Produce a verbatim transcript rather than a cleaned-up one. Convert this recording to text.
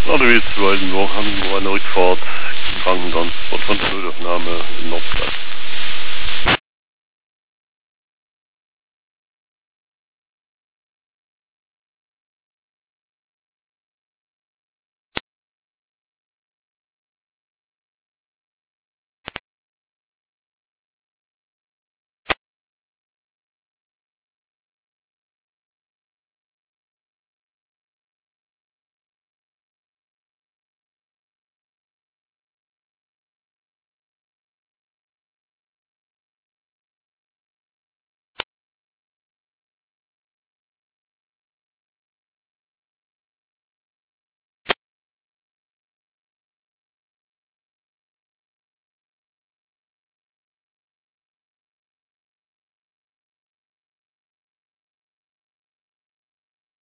Allerwegs wollten wir haben wir eine Rückfahrt gegangen, dann war von der Notaufnahme in Nordplatz.